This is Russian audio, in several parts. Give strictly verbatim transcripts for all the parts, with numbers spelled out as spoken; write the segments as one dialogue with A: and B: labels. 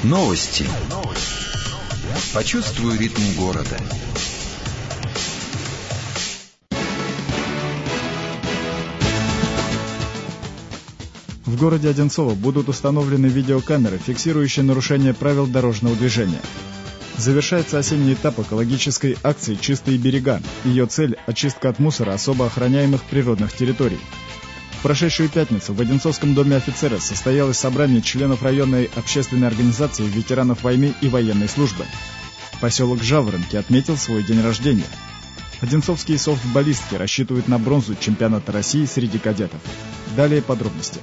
A: Новости. Почувствуй ритм города.
B: В городе Одинцово будут установлены видеокамеры, фиксирующие нарушение правил дорожного движения. Завершается осенний этап экологической акции «Чистые берега». Ее цель – очистка от мусора особо охраняемых природных территорий. В прошедшую пятницу в Одинцовском доме офицера состоялось собрание членов районной общественной организации ветеранов войны и военной службы. Поселок Жаворонки отметил свой день рождения. Одинцовские софтболистки рассчитывают на бронзу чемпионата России среди кадетов. Далее подробности.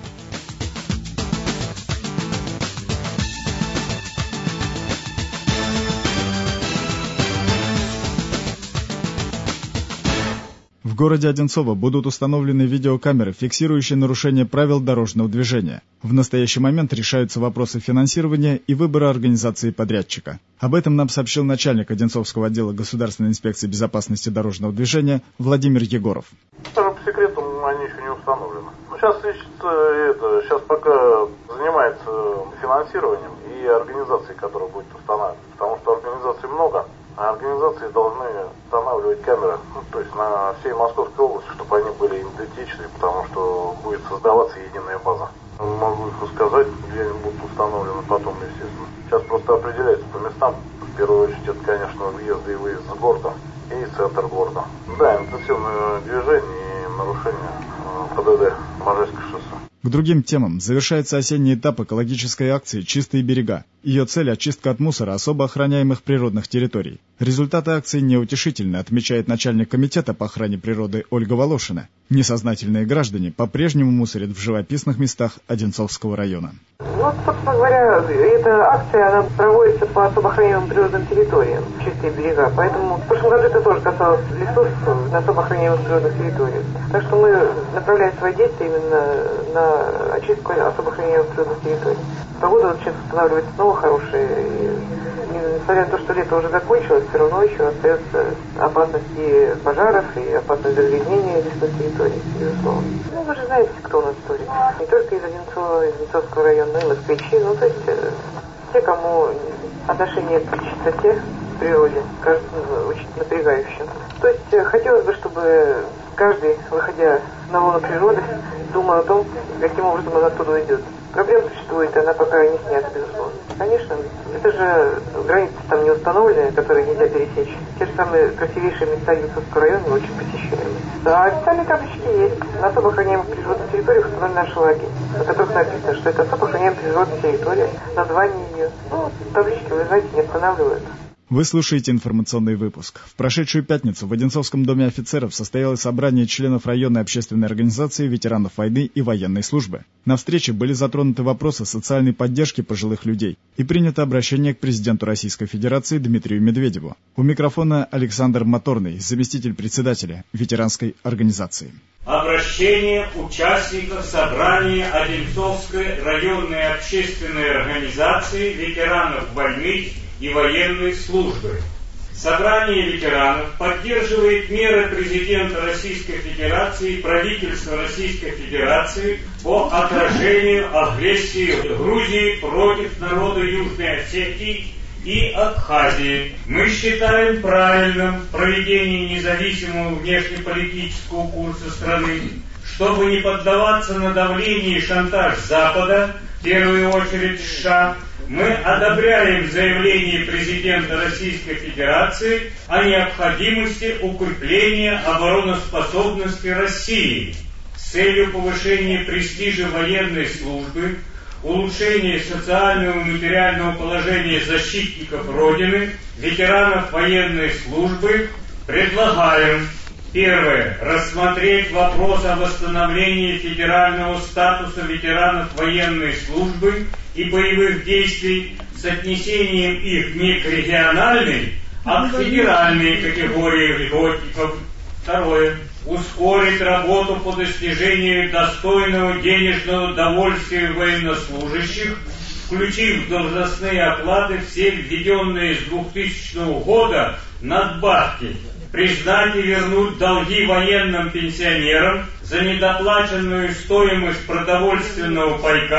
B: В городе Одинцово будут установлены видеокамеры, фиксирующие нарушение правил дорожного движения. В настоящий момент решаются вопросы финансирования и выбора организации подрядчика. Об этом нам сообщил начальник Одинцовского отдела Государственной инспекции безопасности дорожного движения Владимир Егоров.
C: По секрету они еще не установлены. Сейчас ищется это, сейчас пока занимается финансированием и организацией, которая будет устанавливать. Потому что организаций много. А организации должны устанавливать камеры, ну, то есть на всей Московской области, чтобы они были идентичны, потому что будет создаваться единая база. Могу их рассказать, где они будут установлены потом, естественно. Сейчас просто определяется по местам. В первую очередь это, конечно, въезд и выезд с города и центр города. Да, интенсивное движение и нарушение ПДД Можайское шоссе.
B: К другим темам. Завершается осенний этап экологической акции «Чистые берега». Ее цель – очистка от мусора особо охраняемых природных территорий. Результаты акции неутешительны, отмечает начальник комитета по охране природы Ольга Волошина. Несознательные граждане по-прежнему мусорят в живописных местах Одинцовского района.
D: Ну, собственно говоря, эта акция она проводится по особо охраняемым природным территориям, чистые берега. Поэтому в прошлом году это тоже касалось лесов на особо охраняемых природных территориях. Так что мы направляем свои действия именно на очистку особо охраняемых природных территорий. Погода сейчас устанавливается снова хорошая. И, несмотря на то, что лето уже закончилось, все равно еще остается опасность и пожаров, и опасность загрязнения лесной территории, безусловно. Ну, вы же знаете, кто у нас историк. Не только из Одинцова, из Одинцовского района, но и москвичи. Ну, то есть э, те, кому отношение к чистоте в природе кажется очень напрягающим. То есть э, хотелось бы, чтобы каждый, выходя на лоно природы, думал о том, каким образом он оттуда уйдет. Проблема существует, она пока не снята, безусловно. Конечно, это же границы там не установлены, которые нельзя пересечь. Те же самые красивейшие места Одинцовского района очень посещаемые. А официальные таблички есть. На особо охраняемых природных территориях установлены аншлаги, на которых написано, что это особо охраняемая природная территория, название ее. Ну, таблички, вы знаете, не останавливают.
B: Вы слушаете информационный выпуск. В прошедшую пятницу в Одинцовском доме офицеров состоялось собрание членов районной общественной организации ветеранов войны и военной службы. На встрече были затронуты вопросы социальной поддержки пожилых людей и принято обращение к президенту Российской Федерации Дмитрию Медведеву. У микрофона Александр Моторный, заместитель председателя ветеранской организации.
E: Обращение участников собрания Одинцовской районной общественной организации ветеранов войны и военной службы. Собрание ветеранов поддерживает меры президента Российской Федерации и правительства Российской Федерации по отражению агрессии Грузии против народа Южной Осетии и Абхазии. Мы считаем правильным проведение независимого внешнеполитического курса страны, чтобы не поддаваться на давление и шантаж Запада, в первую очередь США. Мы одобряем заявление президента Российской Федерации о необходимости укрепления обороноспособности России с целью повышения престижа военной службы, улучшения социального и материального положения защитников Родины, ветеранов военной службы. Предлагаем: первое. Рассмотреть вопрос о восстановлении федерального статуса ветеранов военной службы и боевых действий с отнесением их не к региональной, а к федеральной категории льготников. Второе. Ускорить работу по достижению достойного денежного довольствия военнослужащих, включив в должностные оклады все введенные с двухтысячного года надбавки. Признать и вернуть долги военным пенсионерам за недоплаченную стоимость продовольственного пайка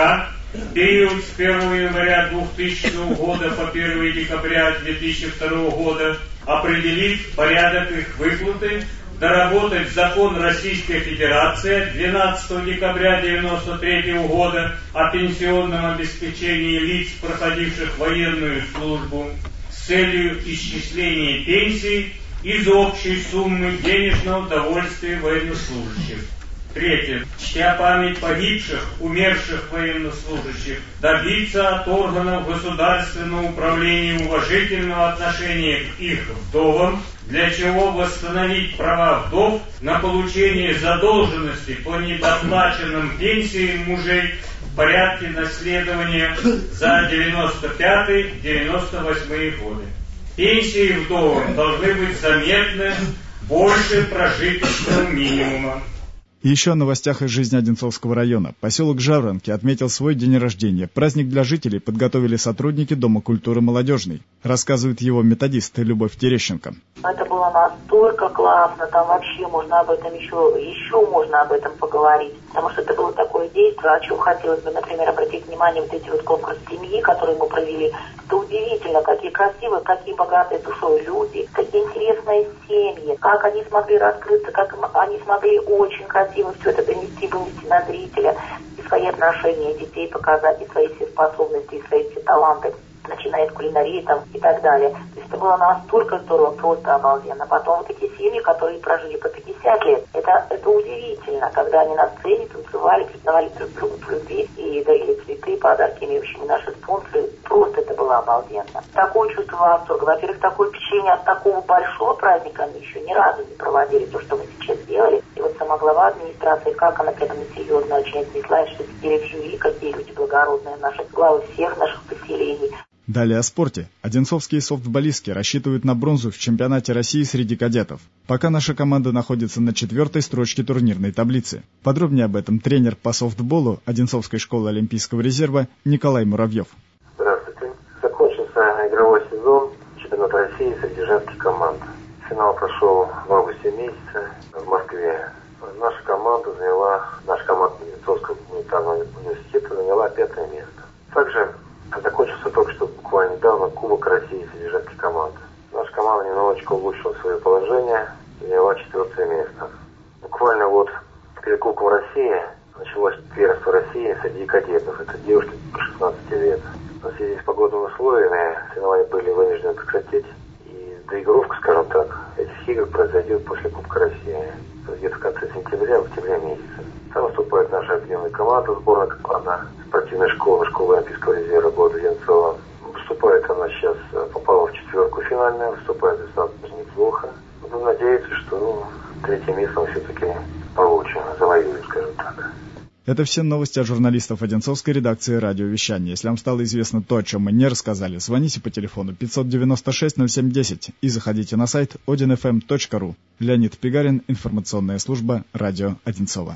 E: В период с первого января двухтысячного года по первого декабря две тысячи второго года определить порядок их выплаты, доработать закон Российской Федерации двенадцатого декабря девяносто третьего года о пенсионном обеспечении лиц, проходивших военную службу, с целью исчисления пенсий из общей суммы денежного довольствия военнослужащих. Третье. Чтя память погибших, умерших военнослужащих, добиться от органов государственного управления уважительного отношения к их вдовам, для чего восстановить права вдов на получение задолженности по недоплаченным пенсиям мужей в порядке наследования за девяносто пятый — девяносто восьмые годы. Пенсии вдовам должны быть заметны больше прожиточного минимума.
B: И еще о новостях из жизни Одинцовского района. Поселок Жаворонки отметил свой день рождения. Праздник для жителей подготовили сотрудники Дома культуры молодежной. Рассказывает его методист Любовь Терещенко.
A: Это было настолько классно, там вообще можно об этом еще, еще можно об этом поговорить. Потому что это было такое действие, о чем хотелось бы, например, обратить внимание, вот эти вот конкурс семьи, которые мы провели. Это удивительно, какие красивые, какие богатые душой люди, какие интересные семьи, как они смогли раскрыться, как они смогли очень красиво все это донести, вынести на зрителя, и свои отношения детей показать, и свои все способности, и свои все таланты, начиная от кулинарии там и так далее. То есть это было настолько здорово, просто обалденно. Потом вот эти семьи, которые прожили по пятьдесят лет, это, это удивительно, когда они на сцене танцевали, признавали друг друга в любви и дарили цветы, подарки, имеющими наши спонсоры. Просто это было обалденно. Такое чувство восторга. Во-первых, такое впечатление от такого большого праздника они еще ни разу не проводили, то, что мы сейчас сделали. И вот сама глава администрации, как она к этому серьезно очень отнеслась, что сидели в жюри, какие люди благородные, наши главы всех наших поселений.
B: Далее о спорте. Одинцовские софтболистки рассчитывают на бронзу в чемпионате России среди кадетов. Пока наша команда находится на четвертой строчке турнирной таблицы. Подробнее об этом тренер по софтболу Одинцовской школы Олимпийского резерва Николай Муравьев.
F: Здравствуйте. Закончился игровой сезон чемпионата России среди женских команд. Финал прошел в августе месяце в Москве. Наша команда заняла, наша команда Одинцовского гуманитарного университета заняла пятое место. Также закончился только что буквально недавно Кубок России среди женских команд. Наша команда немножечко улучшила свое положение и заняла четвертое место. Буквально вот перед Кубком России началось первенство России среди кадетов. Это девушки до шестнадцати лет. В связи с погодными условиями соревнования были вынуждены прекратить. И доигровка, скажем так, этих игр произойдет после Кубка России. Где-то в конце сентября, в октябре месяце. Там выступает наша объединенная команда, сборная команда спортивной школы, школы Олимпийского резерва города Одинцова. Выступает она сейчас, попала в четверку финальную, выступает достаточно неплохо. Буду надеяться, что ну, третье место мы все-таки получим, завоюем, скажем так.
B: Это все новости от журналистов Одинцовской редакции радиовещания. Если вам стало известно то, о чем мы не рассказали, звоните по телефону пятьсот девяносто шесть ноль семь десять и заходите на сайт один эф эм точка ру. Леонид Пигарин, информационная служба радио Одинцова.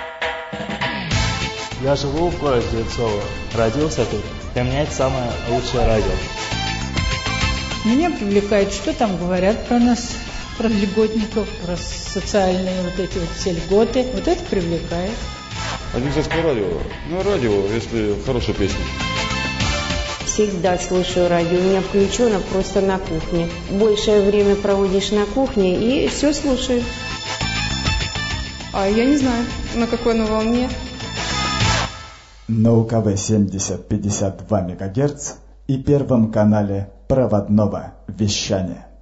G: Я живу в городе Одинцово. Родился тут. Для меня это самое лучшее радио.
H: Меня привлекает, что там говорят про нас, про льготников, про социальные вот эти вот все льготы. Вот это привлекает.
I: Одинцовское радио. Ну, радио, если хорошая песня.
J: Всегда слушаю радио. У меня включено просто на кухне. Большее время проводишь на кухне и все слушаешь.
K: А я не знаю, на какой на волне.
L: На У Ка В семьдесят пятьдесят два мегагерца и Первом канале проводного вещания.